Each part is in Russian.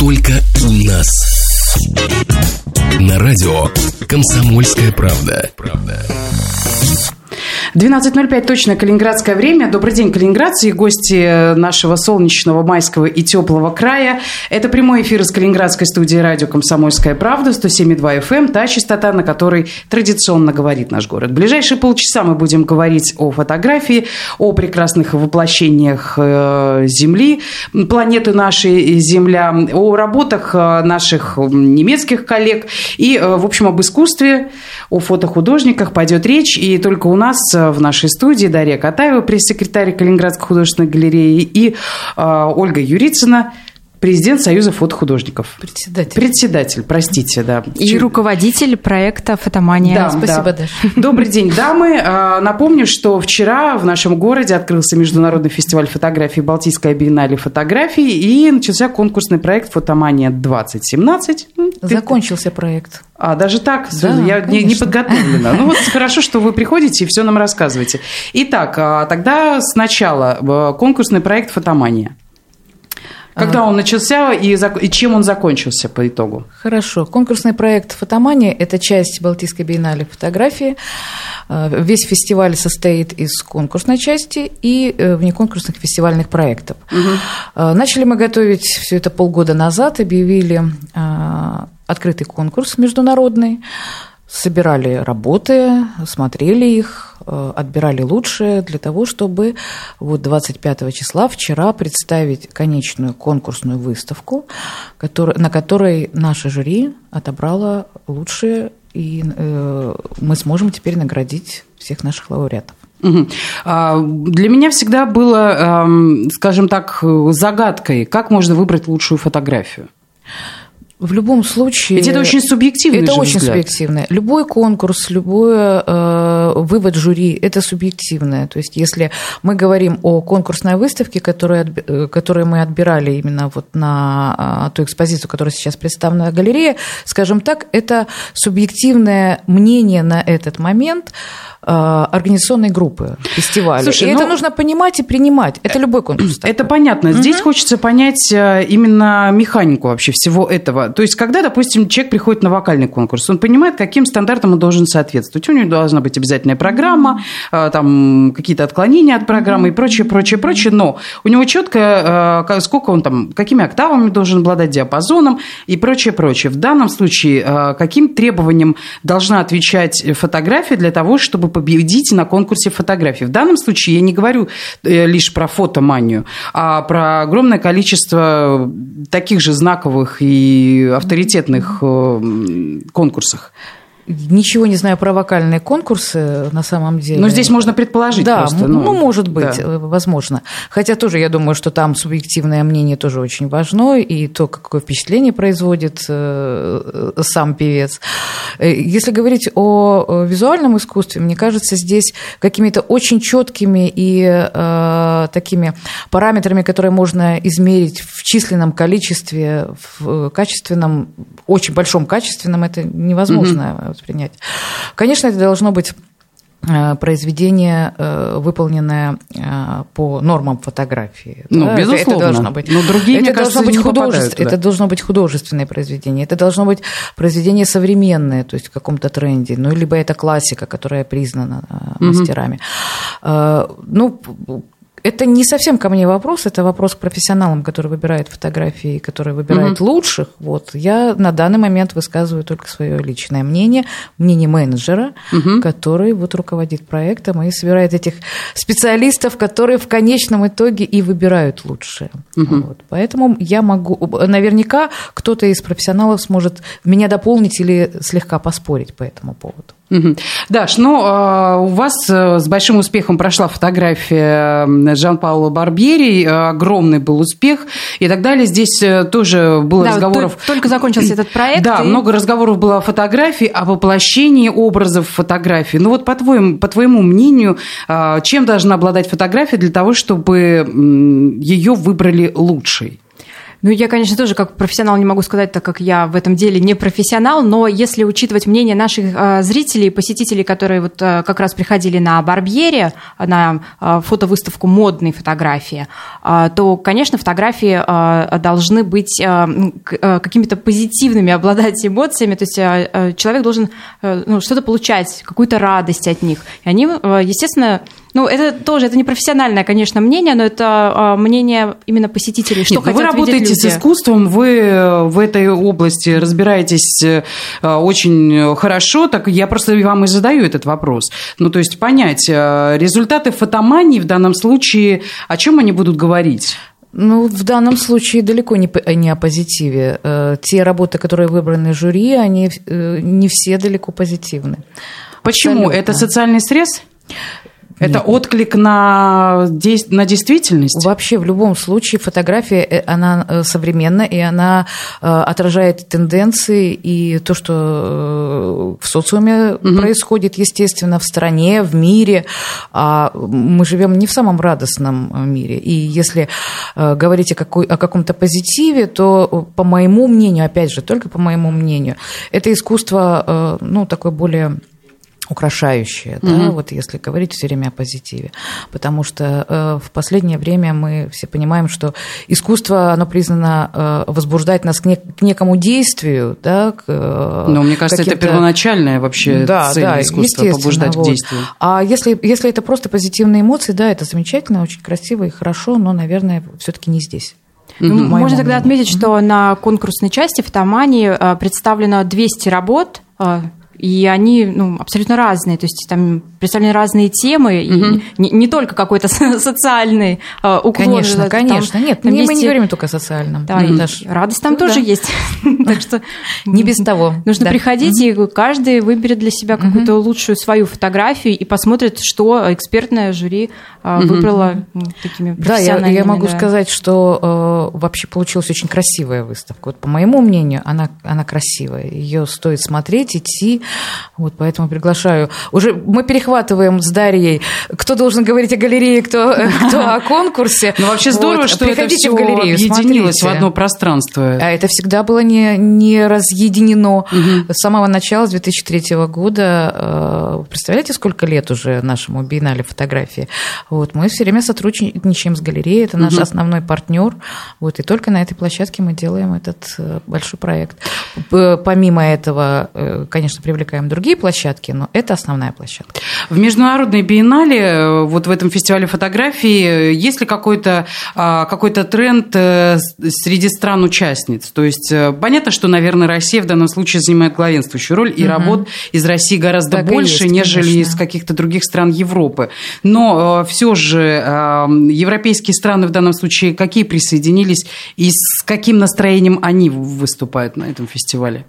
только у нас. На радио «Комсомольская правда». 12:05 точно калининградское время. Добрый день, калининградцы и гости нашего солнечного, майского и теплого края. Это прямой эфир из калининградской студии радио «Комсомольская правда», 107,2 FM, та частота, на которой традиционно говорит наш город. В ближайшие полчаса мы будем говорить о фотографии, о прекрасных воплощениях Земли, планеты нашей Земля, о работах наших немецких коллег и, в общем, об искусстве, о фотохудожниках пойдет речь. И только у нас в нашей студии Дарья Катаева, пресс-секретарь Калининградской художественной галереи, и Ольга Юрицына, президент Союза фотохудожников. Председатель, простите, да. И руководитель проекта «Фотомания». Да, спасибо, да. Даша. Добрый день, дамы. Напомню, что вчера в нашем городе открылся международный фестиваль фотографии «Балтийская биеннале фотографии», и начался конкурсный проект «Фотомания-2017». Закончился проект. Даже так? Да, я конечно. не подготовлена. Ну вот хорошо, что вы приходите и все нам рассказываете. Итак, тогда сначала конкурсный проект «Фотомания». Когда он начался и чем он закончился по итогу? Хорошо. Конкурсный проект «Фотомания» – это часть Балтийской биеннале фотографии. Весь фестиваль состоит из конкурсной части и внеконкурсных фестивальных проектов. Угу. Начали мы готовить все это полгода назад, объявили открытый конкурс международный. Собирали работы, смотрели их, отбирали лучшие для того, чтобы 25 числа, вчера, представить конечную конкурсную выставку, на которой наше жюри отобрало лучшие, и мы сможем теперь наградить всех наших лауреатов. Угу. Для меня всегда было, скажем так, загадкой, как можно выбрать лучшую фотографию. В любом случае... Ведь это очень субъективный Это очень взгляд. субъективное. Любой конкурс, любой вывод жюри – это субъективное. То есть если мы говорим о конкурсной выставке, которую мы отбирали именно вот на ту экспозицию, которая сейчас представлена в галерее, скажем так, это субъективное мнение на этот момент организационной группы фестиваля. Слушай, это нужно понимать и принимать. Это любой конкурс. Это понятно. Здесь хочется понять именно механику вообще всего этого. То есть, когда, допустим, человек приходит на вокальный конкурс, он понимает, каким стандартам он должен соответствовать. У него должна быть обязательная программа, там какие-то отклонения от программы и прочее, прочее, прочее. Но у него четко, сколько он там, какими октавами должен обладать, диапазоном и прочее, прочее. В данном случае, каким требованиям должна отвечать фотография для того, чтобы победить на конкурсе фотографий. В данном случае я не говорю лишь про фотоманию, а про огромное количество таких же знаковых и авторитетных конкурсах. Ничего не знаю про вокальные конкурсы на самом деле. Но здесь можно предположить. Да, просто. Может быть, да. Возможно. Хотя тоже я думаю, что там субъективное мнение тоже очень важно, и то, какое впечатление производит сам певец. Если говорить о визуальном искусстве, мне кажется, здесь какими-то очень четкими и такими параметрами, которые можно измерить в численном количестве, в качественном, очень большом качественном, это невозможно воспринять. Конечно, это должно быть произведение, выполненное по нормам фотографии. Безусловно. Это должно быть. Но другие, мне кажется, не попадают туда. Это должно быть художественное произведение. Это должно быть произведение современное, то есть в каком-то тренде. Либо это классика, которая признана мастерами. Это не совсем ко мне вопрос, это вопрос к профессионалам, которые выбирают фотографии, которые выбирают лучших. Я на данный момент высказываю только свое личное мнение менеджера, который руководит проектом и собирает этих специалистов, которые в конечном итоге и выбирают лучшие. Поэтому я могу, наверняка кто-то из профессионалов сможет меня дополнить или слегка поспорить по этому поводу. Даш, у вас с большим успехом прошла фотография Жан-Паула Барбьери, огромный был успех и так далее. Здесь тоже было разговоров... Только закончился этот проект. Да, много разговоров было о фотографии, о воплощении образов фотографии. По твоему мнению, чем должна обладать фотография для того, чтобы ее выбрали лучшей? Ну, я, конечно, тоже как профессионал не могу сказать, так как я в этом деле не профессионал, но если учитывать мнение наших зрителей, посетителей, которые вот как раз приходили на Барбьере, на фотовыставку модной фотографии, то, конечно, фотографии должны быть какими-то позитивными, обладать эмоциями, то есть человек должен что-то получать, какую-то радость от них. И они, естественно, это не профессиональное, конечно, мнение, но это мнение именно посетителей, что хотят видеть люди. Вы работаете с искусством, вы в этой области разбираетесь очень хорошо, так я просто вам и задаю этот вопрос. То есть понять, результаты фотомании в данном случае, о чем они будут говорить? В данном случае далеко не о позитиве. Те работы, которые выбраны жюри, они не все далеко позитивны. Почему? Абсолютно. Это социальный стресс? Это отклик на действительность? Вообще, в любом случае, фотография, она современная, и она отражает тенденции и то, что в социуме происходит, естественно, в стране, в мире. А мы живем не в самом радостном мире. И если говорить о каком-то позитиве, то, по моему мнению, опять же, только по моему мнению, это искусство, такое более украшающее, да, вот если говорить все время о позитиве. Потому что в последнее время мы все понимаем, что искусство, оно признано возбуждать нас к некому действию, да, но мне кажется, это первоначальная вообще цель искусства, побуждать к действию. А если это просто позитивные эмоции, да, это замечательно, очень красиво и хорошо, но, наверное, все-таки не здесь. Можно тогда отметить, что на конкурсной части фотомании представлено 200 работ, и они абсолютно разные, то есть там представлены разные темы, и не только какой-то социальный уклон. Конечно. Нет, мы не говорим только о социальном. Да, и радость там тоже есть. Так что не без того. Нужно приходить, и каждый выберет для себя какую-то лучшую свою фотографию и посмотрит, что экспертное жюри выбрало такими профессиональными. Да, я могу сказать, что вообще получилась очень красивая выставка. Вот по моему мнению, она красивая. Ее стоит смотреть, идти. Вот поэтому приглашаю. Уже мы перехватываем с Дарьей, кто должен говорить о галерее, кто о конкурсе. Вообще здорово, что это все объединилось в одно пространство. А это всегда было не разъединено. С самого начала, с 2003 года, представляете, сколько лет уже нашему биеннале фотографии? Вот, мы все время сотрудничаем с галереей, это наш основной партнер. Вот, и только на этой площадке мы делаем этот большой проект. Помимо этого, конечно, привлекаем другие площадки, но это основная площадка. В Международной биеннале, вот в этом фестивале фотографии, есть ли какой-то тренд среди стран-участниц? То есть понятно, что, наверное, Россия в данном случае занимает главенствующую роль, и работ из России гораздо больше, нежели из каких-то других стран Европы. Но все же европейские страны в данном случае какие присоединились и с каким настроением они выступают на этом фестивале?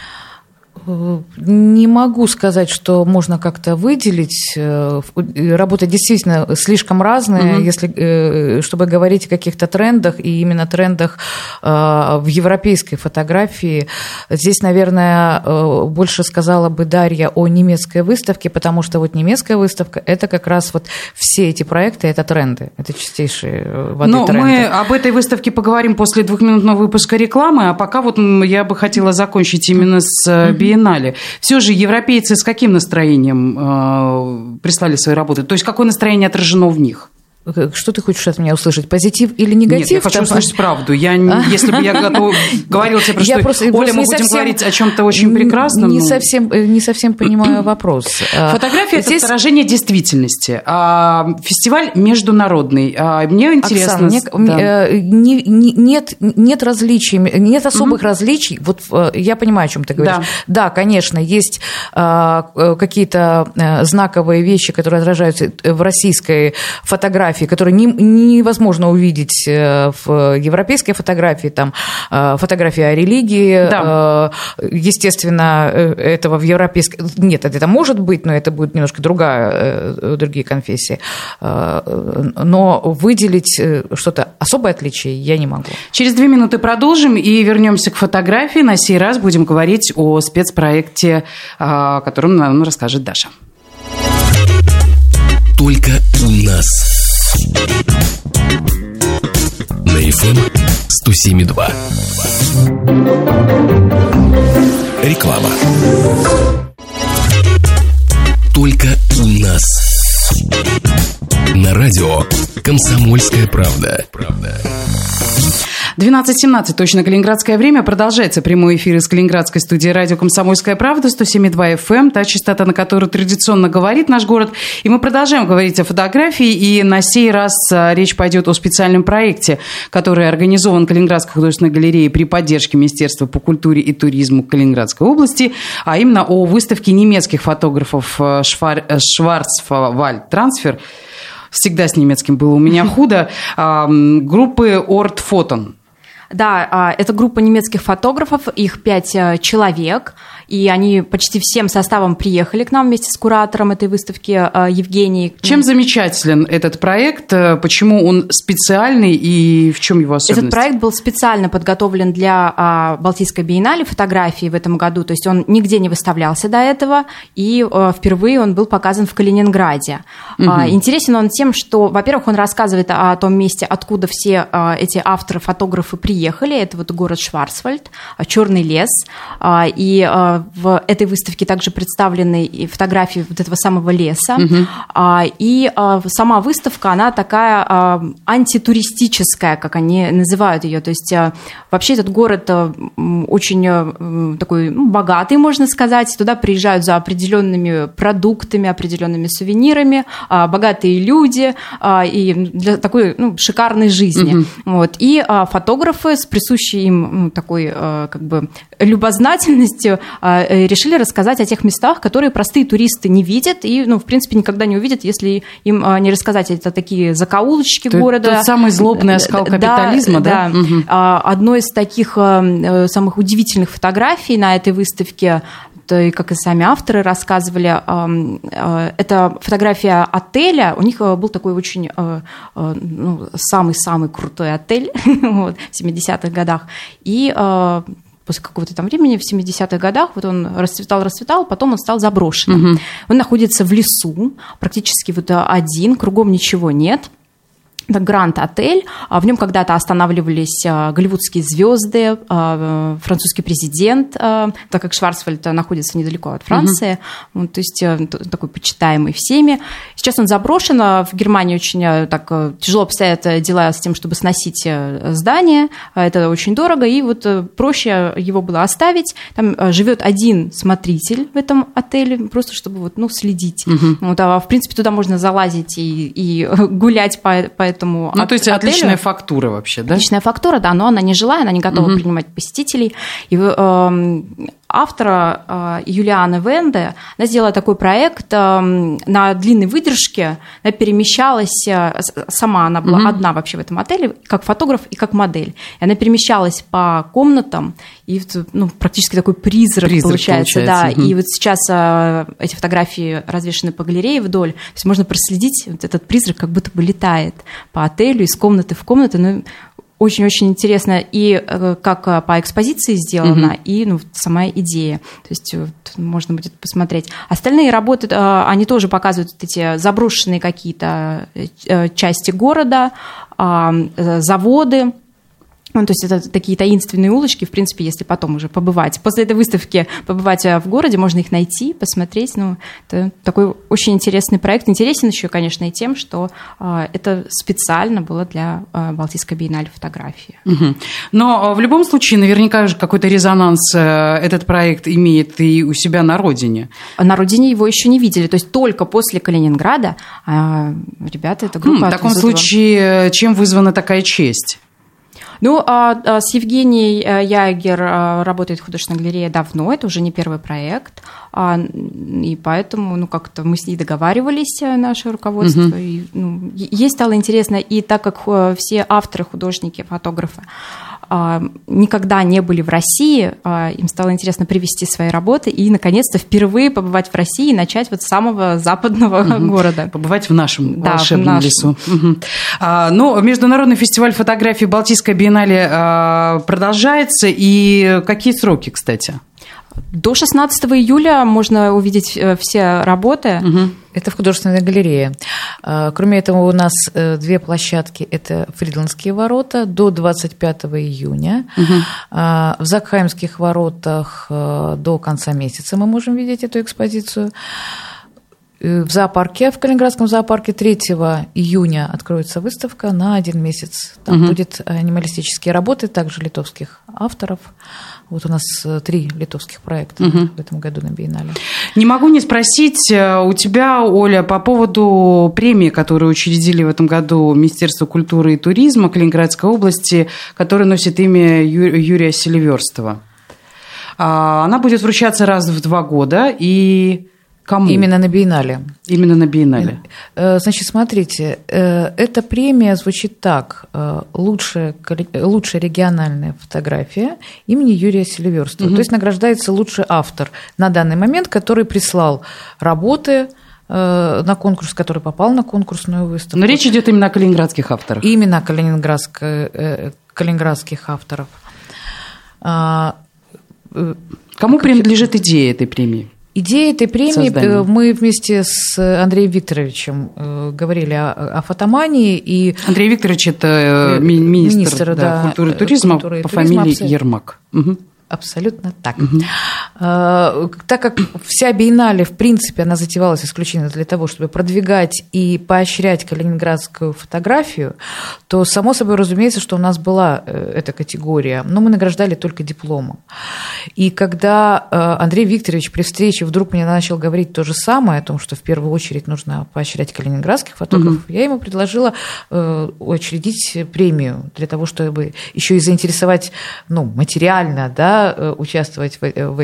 Не могу сказать, что можно как-то выделить. Работы действительно слишком разные, если, чтобы говорить о каких-то трендах, и именно трендах в европейской фотографии. Здесь, наверное, больше сказала бы Дарья о немецкой выставке, потому что вот немецкая выставка – это как раз вот все эти проекты, это тренды, это чистейшие воды тренды. Мы об этой выставке поговорим после 2-минутного выпуска рекламы, а пока вот я бы хотела закончить именно с биеннале. Все же европейцы с каким настроением прислали свои работы? То есть какое настроение отражено в них? Что ты хочешь от меня услышать? Позитив или негатив? Нет, я хочу услышать правду. Если бы я говорила тебе, что Оля, мы будем говорить о чем-то очень прекрасном. Не совсем понимаю вопрос. Фотография – это отражение действительности. Фестиваль международный. Мне интересно. Нет различий, нет особых различий. Вот я понимаю, о чем ты говоришь. Да, конечно, есть какие-то знаковые вещи, которые отражаются в российской фотографии, которые невозможно увидеть в европейской фотографии, там фотографии о религии, естественно, этого в европейской... Нет, это может быть, но это будет немножко другие конфессии. Но выделить что-то особое отличие я не могу. Через 2 минуты продолжим и вернемся к фотографии. На сей раз будем говорить о спецпроекте, о котором нам расскажет Даша. Только у нас. На FM 107,2. Реклама. Только у нас. На радио «Комсомольская правда». 12:17, точно калининградское время. Продолжается прямой эфир из калининградской студии радио «Комсомольская правда», 107,2 FM, та частота, на которую традиционно говорит наш город. И мы продолжаем говорить о фотографии, и на сей раз речь пойдет о специальном проекте, который организован Калининградской художественной галереей при поддержке Министерства по культуре и туризму Калининградской области, а именно о выставке немецких фотографов Schwarzwald-Transfer. Всегда с немецким было у меня худо. Группы Ort-Foton. Да, это группа немецких фотографов, их 5 человек, и они почти всем составом приехали к нам вместе с куратором этой выставки Евгенией. Чем замечателен этот проект? Почему он специальный и в чем его особенность? Этот проект был специально подготовлен для Балтийской биеннале фотографии в этом году, то есть он нигде не выставлялся до этого, и впервые он был показан в Калининграде. Угу. Интересен он тем, что, во-первых, он рассказывает о том месте, откуда все эти авторы-фотографы приехали. Это вот город Шварцвальд, Черный лес, и в этой выставке также представлены фотографии вот этого самого леса, и сама выставка, она такая антитуристическая, как они называют ее, то есть вообще этот город очень такой богатый, можно сказать, туда приезжают за определенными продуктами, определенными сувенирами, богатые люди и для такой шикарной жизни. Вот. И фотографы с присущей им такой как бы любознательностью решили рассказать о тех местах, которые простые туристы не видят и, в принципе, никогда не увидят, если им не рассказать. Это такие закоулочки города. Тот самый злобный оскал капитализма, да? Угу. Одно из таких самых удивительных фотографий на этой выставке, и как и сами авторы рассказывали, это фотография отеля. У них был такой очень самый-самый крутой отель в 70-х годах. И после какого-то там времени, в 70-х годах, вот он расцветал, потом он стал заброшенным. Он находится в лесу, практически вот один, кругом ничего нет. Это Гранд-отель. В нем когда-то останавливались голливудские звезды, французский президент, так как Шварцвальд находится недалеко от Франции, то есть такой почитаемый всеми. Сейчас он заброшен. В Германии очень так тяжело обстоят дела с тем, чтобы сносить здание. Это очень дорого, и вот проще его было оставить. Там живет один смотритель в этом отеле, просто чтобы следить. Вот, в принципе, туда можно залазить и гулять по этому то есть отелю. Отличная фактура вообще, да? Отличная фактура, да, но она не жилая, она не готова принимать посетителей. И автора Юлианы Венде, она сделала такой проект на длинной выдержке, она перемещалась, сама она была одна вообще в этом отеле, как фотограф и как модель. И она перемещалась по комнатам, и практически такой призрак получается. Да. И вот сейчас эти фотографии развешаны по галерее вдоль, то есть можно проследить, вот этот призрак как будто бы летает по отелю из комнаты в комнату. Очень-очень интересно и как по экспозиции сделано, и сама идея. То есть можно будет посмотреть. Остальные работы, они тоже показывают вот эти заброшенные какие-то части города, заводы. То есть это такие таинственные улочки, в принципе, если потом уже побывать. После этой выставки побывать в городе, можно их найти, посмотреть. Это такой очень интересный проект. Интересен еще, конечно, и тем, что это специально было для Балтийской биеннале фотографии. Но в любом случае, наверняка же какой-то резонанс этот проект имеет и у себя на родине. На родине его еще не видели. То есть только после Калининграда ребята, эта группа... В таком случае, чем вызвана такая честь? С Евгенией Ягер работает художественная галерея давно, это уже не первый проект, и поэтому как-то мы с ней договаривались, наше руководство, и ей стало интересно, и так как все авторы, художники, фотографы никогда не были в России, им стало интересно привезти свои работы и, наконец-то, впервые побывать в России и начать вот с самого западного города. Побывать в нашем волшебном лесу. Но Международный фестиваль фотографии Балтийской биеннале продолжается. И какие сроки, кстати? До 16 июля можно увидеть все работы. Это в художественной галерее. Кроме этого, у нас 2 площадки. Это Фридландские ворота до 25 июня. В Закхаймских воротах до конца месяца мы можем видеть эту экспозицию. В зоопарке, в Калининградском зоопарке 3 июня откроется выставка на 1 месяц. Там будут анималистические работы, также литовских авторов. Вот у нас 3 литовских проекта в этом году на биеннале. Не могу не спросить у тебя, Оля, по поводу премии, которую учредили в этом году Министерство культуры и туризма Калининградской области, которая носит имя Юрия Селиверстова. Она будет вручаться раз в 2 года, и... Кому? Именно на биеннале. Именно на биеннале. Значит, смотрите, эта премия звучит так. Лучшая региональная фотография имени Юрия Селиверстова. То есть награждается лучший автор на данный момент, который прислал работы на конкурс, который попал на конкурсную выставку. Но речь идет именно о калининградских авторах. Именно о калининградских авторов. Кому принадлежит идея этой премии? Идея этой премии, мы вместе с Андреем Викторовичем говорили о фотомании. И Андрей Викторович – это министр культуры и туризма по фамилии Ермак. Абсолютно так. Так как вся биеннале, в принципе, она затевалась исключительно для того, чтобы продвигать и поощрять калининградскую фотографию, то, само собой разумеется, что у нас была эта категория, но мы награждали только дипломом. И когда Андрей Викторович при встрече вдруг мне начал говорить то же самое, о том, что в первую очередь нужно поощрять калининградских фотографов, я ему предложила учредить премию для того, чтобы еще и заинтересовать материально, участвовать в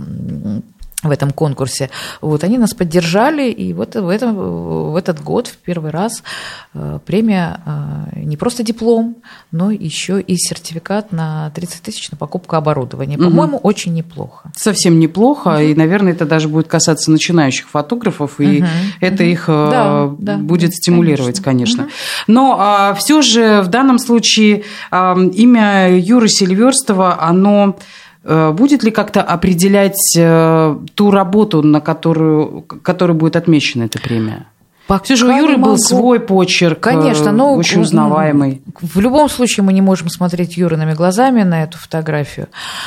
этом конкурсе. Вот, они нас поддержали, и вот в этот год в первый раз премия не просто диплом, но еще и сертификат на 30 тысяч на покупку оборудования. По-моему, очень неплохо. Совсем неплохо, и, наверное, это даже будет касаться начинающих фотографов, и это их будет стимулировать, конечно. Но все же в данном случае имя Юры Селиверстова, оно... Будет ли как-то определять ту работу, на которую будет отмечена эта премия? Все же у Юры был свой почерк, конечно, но очень узнаваемый. В любом случае мы не можем смотреть Юриными глазами на эту фотографию.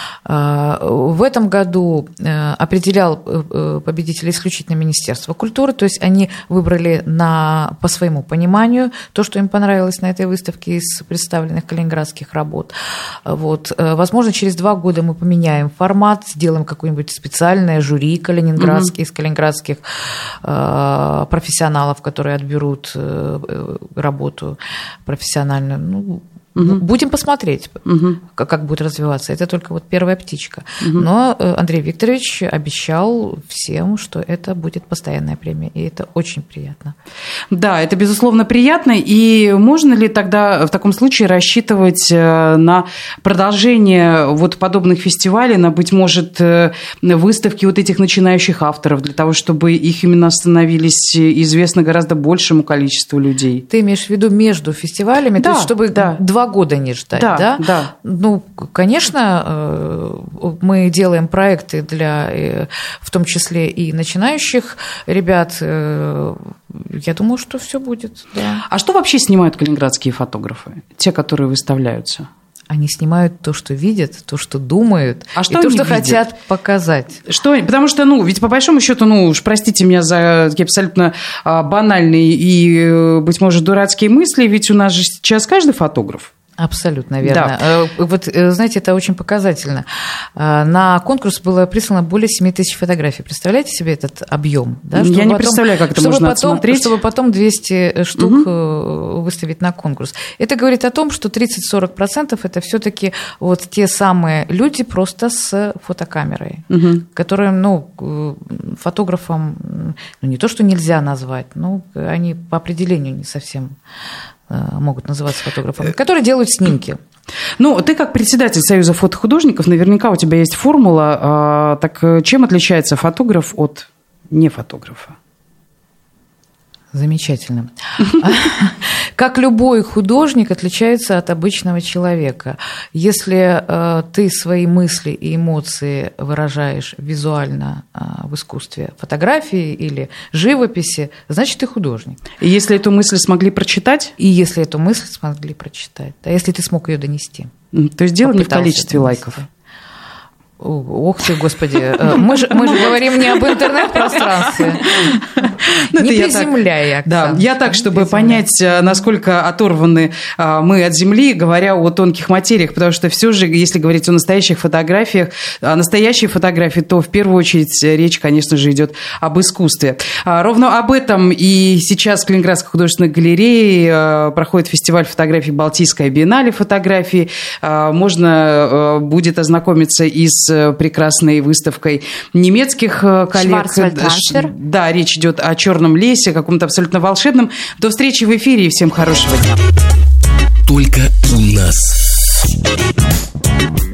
В этом году определял победителя исключительно Министерство культуры, то есть они выбрали по своему пониманию то, что им понравилось на этой выставке из представленных калининградских работ. Вот. Возможно, через 2 года мы поменяем формат, сделаем какое-нибудь специальное жюри из калининградских профессионалов, которые отберут работу профессиональную. Будем посмотреть, как будет развиваться. Это только вот первая птичка. Но Андрей Викторович обещал всем, что это будет постоянная премия, и это очень приятно. Да, это, безусловно, приятно. И можно ли тогда в таком случае рассчитывать на продолжение вот подобных фестивалей, на, быть может, выставки вот этих начинающих авторов, для того, чтобы их именно становились известны гораздо большему количеству людей? Ты имеешь в виду между фестивалями? Да, то есть, чтобы 2 года не ждать, да? Да. Конечно, мы делаем проекты для, в том числе и начинающих ребят. Я думаю, что все будет, да. А что вообще снимают калининградские фотографы, те, которые выставляются? Они снимают то, что видят, то, что думают, и то, что хотят показать. Потому что, ведь по большому счету, уж простите меня за такие абсолютно банальные и, быть может, дурацкие мысли, ведь у нас же сейчас каждый фотограф. Абсолютно верно. Да. Вот, знаете, это очень показательно. На конкурс было прислано более 7 тысяч фотографий. Представляете себе этот объем? Да? Я не представляю, как это можно отсмотреть. Чтобы потом 200 штук выставить на конкурс. Это говорит о том, что 30-40% это все-таки вот те самые люди просто с фотокамерой, которым, фотографам, не то, что нельзя назвать, они по определению не совсем могут называться фотографами, которые делают снимки. Ты как председатель Союза фотохудожников, наверняка у тебя есть формула. Так чем отличается фотограф от нефотографа? Замечательно. Как любой художник отличается от обычного человека. Если ты свои мысли и эмоции выражаешь визуально в искусстве фотографии или живописи, значит, ты художник. И если эту мысль смогли прочитать? И если эту мысль смогли прочитать. А если ты смог ее донести. То есть дело не в количестве лайков. Ох ты, Господи, мы же говорим не об интернет-пространстве. Не приземляй, Оксана. Да, я так, чтобы понять, насколько оторваны мы от Земли, говоря о тонких материях, потому что все же, если говорить о настоящих фотографиях, о настоящей фотографии, то в первую очередь речь, конечно же, идет об искусстве. Ровно об этом и сейчас в Калининградской художественной галерее проходит фестиваль фотографий «Балтийская биеннале фотографии». Можно будет ознакомиться и с прекрасной выставкой немецких коллег. Да, речь идет о «Черном лесе», каком-то абсолютно волшебном. До встречи в эфире и всем хорошего дня. Только у нас.